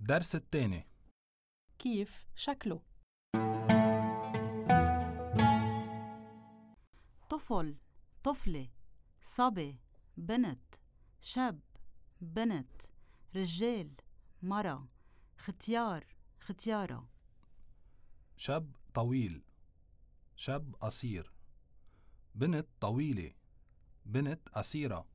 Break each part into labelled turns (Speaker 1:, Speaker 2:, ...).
Speaker 1: الدرس الثاني.
Speaker 2: كيف شكله؟
Speaker 3: طفل، طفلة، صبي، بنت، شاب، بنت، رجال، مرة، ختيار، ختيارة.
Speaker 1: شاب طويل، شاب قصير، بنت طويلة، بنت قصيرة.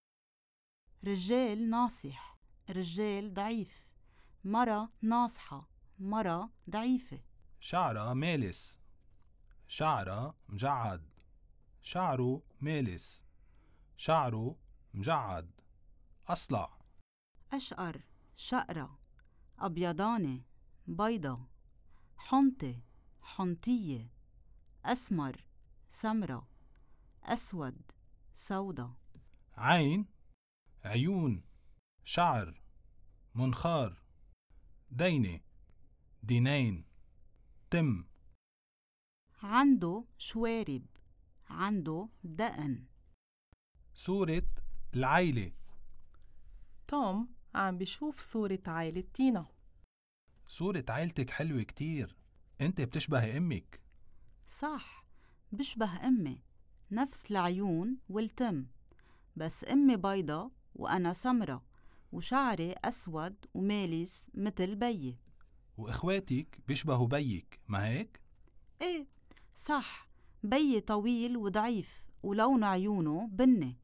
Speaker 3: رجال ناصح، رجال ضعيف، مرة ناصحة، مرة ضعيفة.
Speaker 1: شعرها مالس، شعرها مجعد، شعره مالس، شعره مجعد. أصلع.
Speaker 3: أشقر، شقرة، أبيضانة، بيضة، حنطة، حنطية، أسمر، سمرة، أسود، سودا.
Speaker 1: عين، عيون، شعر، منخار، دينة، دينين، تم.
Speaker 3: عنده شوارب، عنده دقن.
Speaker 1: صورة العيلة.
Speaker 2: توم عم بيشوف صورة عائلة تينا.
Speaker 1: صورة عيلتك حلوة كتير، انت بتشبه امك.
Speaker 3: صح، بشبه أمي، نفس العيون والتم، بس أمي بيضة وأنا سمرة، وشعري أسود ومالس متل بيي.
Speaker 1: واخواتك بيشبهوا بيك، ما هيك؟
Speaker 3: إيه، صح، بيي طويل وضعيف ولون عيونه بني.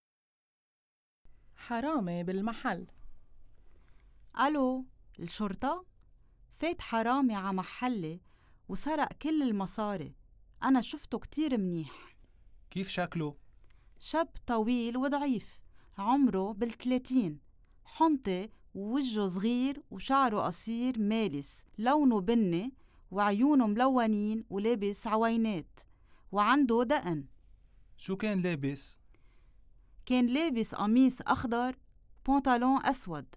Speaker 2: حرامي بالمحل.
Speaker 3: ألو، الشرطة؟ فات حرامي ع محلي وسرق كل المصاري، أنا شفته كتير منيح.
Speaker 1: كيف شكله؟
Speaker 3: شاب طويل وضعيف، عمره بال30، حنطة ووجهه صغير وشعره قصير مالس، لونه بني وعيونه ملونين ولابس عوينات وعنده دقن.
Speaker 1: شو كان لابس؟
Speaker 3: كان لابس قميص أخضر، بنطلون أسود.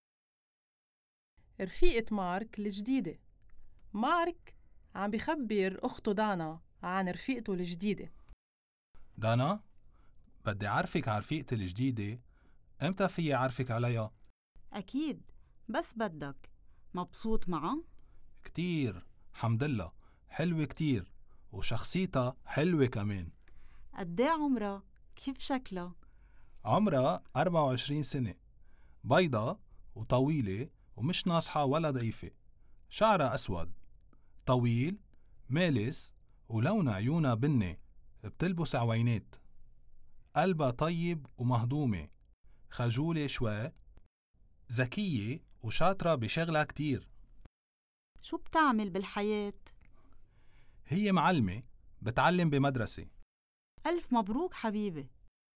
Speaker 2: رفيقة مارك الجديدة. مارك عم بخبر أخته دانا عن رفيقته الجديدة.
Speaker 1: دانا، بدي أعرفك على رفيقتي الجديدة، امتى فيي أعرفك عليها؟
Speaker 3: أكيد، بس بدك. مبسوط معه؟
Speaker 1: كتير، حمد الله، حلوة كتير، وشخصيتها حلوة كمان.
Speaker 3: قديه عمرها؟ كيف شكلها؟
Speaker 1: عمرها 24 سنة، بيضة وطويلة ومش ناصحة ولا ضعيفة، شعرها أسود، طويل، مالس، ولون عيونها بني، بتلبس عوينات، قلبها طيب ومهضومة، خجولة شوي، ذكية وشاطرة بشغلها كتير.
Speaker 3: شو بتعمل بالحياة؟
Speaker 1: هي معلمة، بتعلم بمدرسة.
Speaker 3: ألف مبروك حبيبي.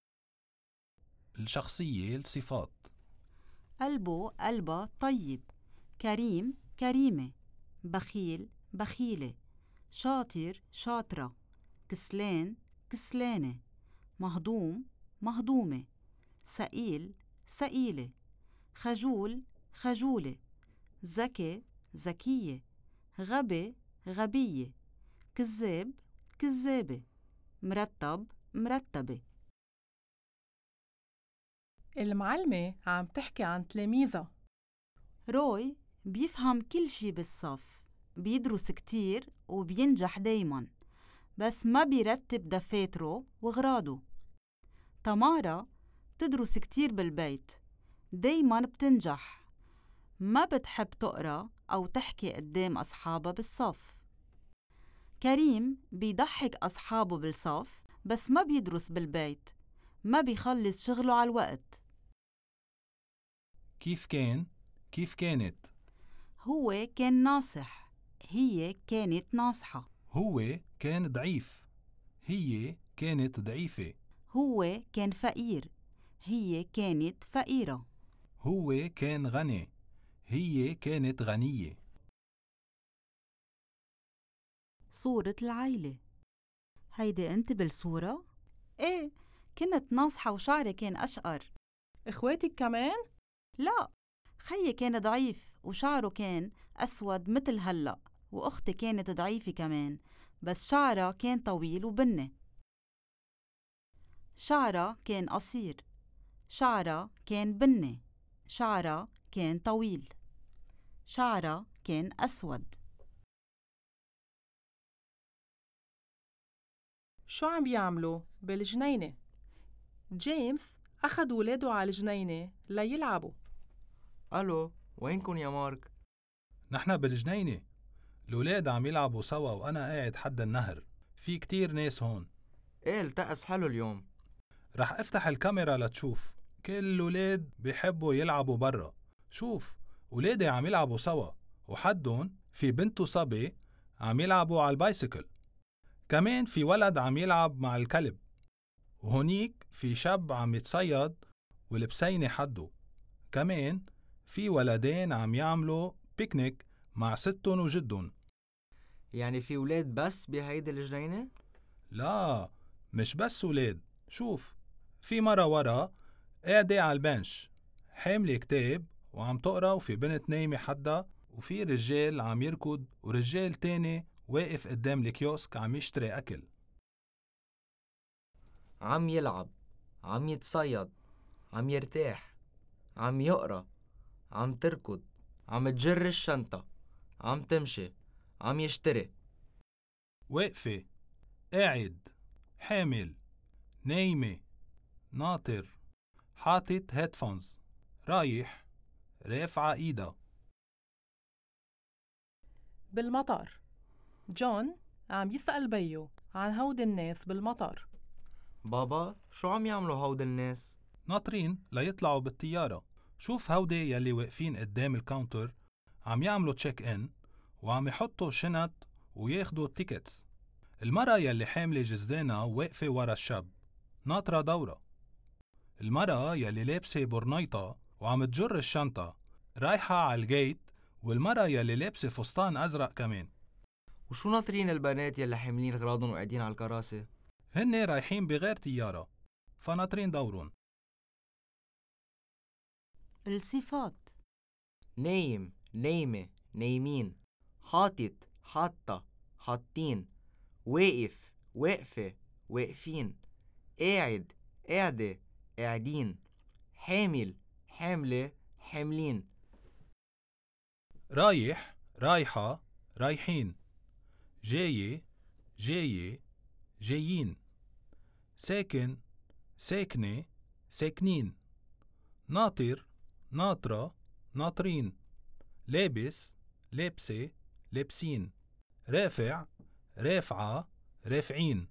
Speaker 1: الشخصية الصفات.
Speaker 3: قلبه قلبه طيب، كريم كريمة، بخيل بخيلة، شاطر شاطرة، كسلان كسلانة، مهضوم مهضومة، سئيل سئيلة، خجول خجولة، ذكي ذكية، غبي غبية، كذاب كذابة، مرتب مرتبة.
Speaker 2: المعلمة عم تحكي عن تلاميذها.
Speaker 3: روي بيفهم كل شي بالصف، بيدرس كتير وبينجح دايما، بس ما بيرتب دفاتره وغراضه. تمارا بتدرس كتير بالبيت، دايما بتنجح، ما بتحب تقرأ أو تحكي قدام أصحابها بالصف. كريم بيضحك أصحابه بالصف بس ما بيدرس بالبيت، ما بيخلص شغله على الوقت.
Speaker 1: كيف كان؟ كيف كانت؟
Speaker 3: هو كان ناصح، هي كانت ناصحة.
Speaker 1: هو كان ضعيف، هي كانت ضعيفة.
Speaker 3: هو كان فقير، هي كانت فقيرة.
Speaker 1: هو كان غني، هي كانت غنية.
Speaker 3: صورة العيلة. هيدي أنت بالصورة؟ إيه، كنت ناصحة وشعري كان أشقر.
Speaker 2: إخواتك كمان؟
Speaker 3: لا، خيي كان ضعيف وشعره كان أسود مثل هلأ، وأختي كانت ضعيفة كمان بس شعرها كان طويل وبني. شعرها كان قصير، شعرها كان بني، شعرها كان طويل. شعرها كان أسود.
Speaker 2: شو عم بيعملوا بالجنينة؟ جيمس أخد ولاده على الجنينة ليلعبوا.
Speaker 4: ألو، وينكن يا مارك؟
Speaker 1: نحن بالجنينة، الولاد عم يلعبوا سوا وأنا قاعد حد النهر، في كتير ناس هون.
Speaker 4: إيه التقس حلو اليوم.
Speaker 1: رح افتح الكاميرا لتشوف، كل الولاد بيحبوا يلعبوا برا. شوف، ولادي عم يلعبوا سوا، وحدهم في بنت وصبي عم يلعبوا على البايسيكل. كمان في ولد عم يلعب مع الكلب، وهونيك في شاب عم يتصيد والبسينة حده. كمان في ولدين عم يعملوا بيكنيك مع ستن وجدن.
Speaker 4: يعني في ولاد بس بهيدي الجنينة؟
Speaker 1: لا، مش بس ولاد. شوف، في مرة ورا قاعدة على البنش حاملة كتاب وعم تقرا، وفي بنت نايمة حدا، وفي رجال عم يركض ورجال تاني واقف قدام الكيوسك عم يشتري أكل.
Speaker 4: عم يلعب، عم يتصيد، عم يرتاح، عم يقرأ، عم تركض، عم تجر الشنطة، عم تمشي، عم يشتري.
Speaker 1: واقفة، قاعد، حامل، نايمة، ناطر، حاطط هيدفونز، رايح، رافعة ايدا.
Speaker 2: بالمطار، جون عم يسأل بيو عن هود الناس بالمطار.
Speaker 4: بابا، شو عم يعملوا هود الناس؟
Speaker 1: ناطرين ليطلعوا بالطيارة. شوف هودي يلي واقفين قدام الكاونتر عم يعملوا تشيك ان وعم يحطوا شنط وياخدوا التيكتس. المرة يلي حاملة جزدانة واقفة ورا الشاب ناطرة دورة. المرة يلي لابسة برنيطة وعم تجر الشنطة رايحة على الجيت، والمرة يلي لابسة فستان أزرق كمان.
Speaker 4: وشو ناطرين البنات يلي حاملين غراضن وقاعدين على الكراسي؟
Speaker 1: هن رايحين بغير طيارة، فناطرين دورون.
Speaker 3: الصفات:
Speaker 4: نايم، نايمة، نايمين، حاطط، حاطة، حاطين، واقف، واقفة، واقفين، قاعد، قاعدة، قاعدين، حامل، حاملة، حاملين.
Speaker 1: رايح، رايحة، رايحين. جاية، جاية، جايين. ساكن، ساكنة، ساكنين. ناطر، ناطرة، ناطرين. لابس، لابسة، لابسين. رافع، رافعة، رافعين.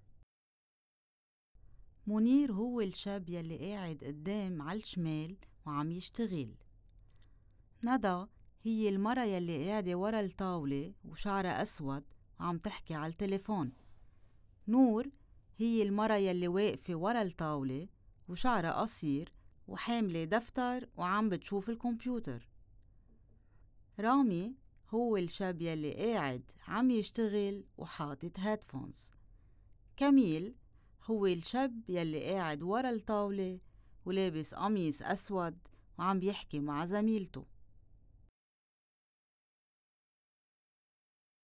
Speaker 3: منير هو الشاب يلي قاعد قدام على الشمال وعم يشتغل. ندى هي المرة يلي قاعدة ورا الطاولة وشعرها أسود وعم تحكي على التليفون. نور هي المرة يلي واقفة ورا الطاولة وشعرها قصير وحاملة دفتر وعم بتشوف الكمبيوتر. رامي هو الشاب يلي قاعد عم يشتغل وحاطط هيدفونز. كميل هو الشاب يلي قاعد ورا الطاولة ولابس قميص أسود وعم بيحكي مع زميلته.